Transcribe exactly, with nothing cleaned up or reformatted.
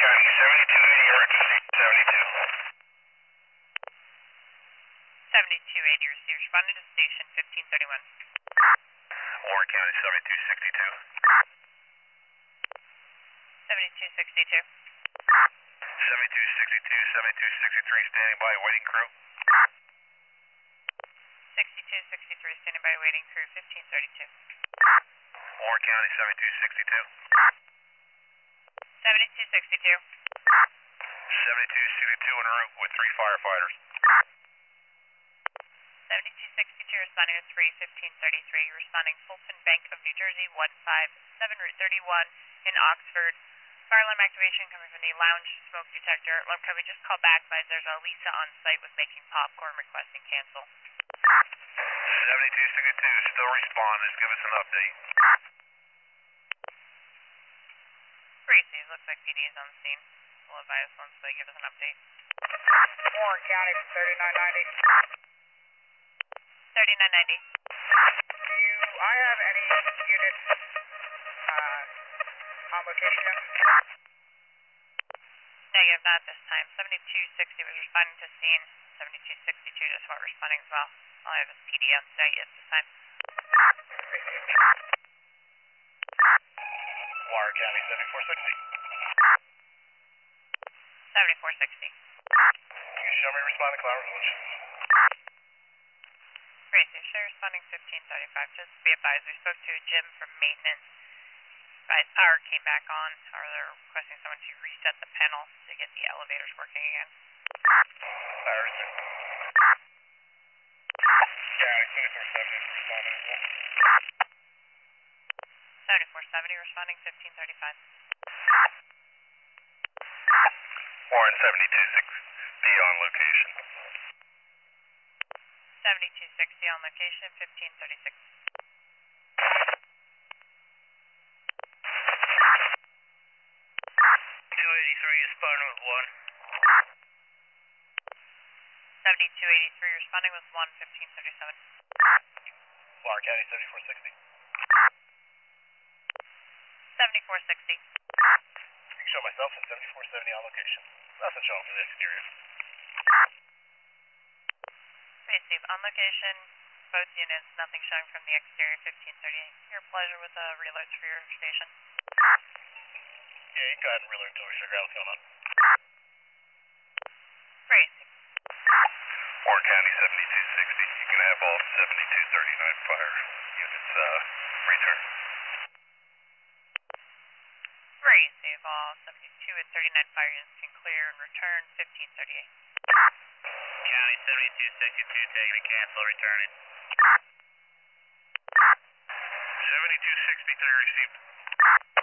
County, seventy-two eighty emergency, seventy-two. seventy-two eighty, receive, responding to station fifteen thirty-one. Warren County, seventy-two sixty-two. seventy-two sixty-two. seventy-two sixty-two, seventy-two sixty-three, standing by, waiting crew. sixty-two sixty-three, standing by, waiting crew, fifteen thirty-two. Warren County, seventy-two sixty-two. seventy-two sixty-two. seventy-two sixty-two en route with three firefighters. seventy-two sixty-two, responding to three fifteen thirty-three, responding Fulton Bank of New Jersey, one five seven Route thirty-one in Oxford. Fire alarm activation coming from the lounge smoke detector. Alarm company just called back, but there's a Lisa on site with making popcorn requesting cancel. seventy-two sixty-two, still responding. Give us an update. Gracie, looks like P D is on the scene. We'll advise once they give us an update. Warren County from thirty-nine ninety. thirty-nine ninety. Do I have any units uh, on location yet? Negative, not at this time. seventy-two sixty was responding to scene. seventy-two sixty-two just went responding as well. All I have is P D on site at this time. Warren County, seventy-four sixty. seventy-four sixty. Can you show me responding cloud resolution? Gracie, show responding fifteen thirty-five. Just to be advised, we spoke to Jim from maintenance. Advised power came back on, or they're requesting someone to reset the panel to get the elevators working again. Fire resume. County, seventy-four seventy, responding. seventy-four seventy, responding fifteen thirty-five. Warren, seventy-two sixty on location. seventy-two sixty on location, fifteen thirty-six. two eighty-three, responding with one. seventy-two eighty-three, responding with one, fifteen thirty-seven. Warren County, seventy-four sixty. seventy-four sixty. You can show myself at seventy-four seventy on location. Nothing showing from the exterior. Receive, on location, both units, nothing showing from the exterior, fifteen thirty-eight. Your pleasure with the reloads for your station. Yeah, you can go ahead and reload until we figure out what's going on. Receive. Warren County, seventy-two sixty. You can have all seventy-two thirty-nine fire units uh, return. Receive, all seventy-two and thirty-nine fire units can clear and return, fifteen thirty-eight. County, seventy-two sixty-two, taking a cancel, returning. seventy-two sixty-three received.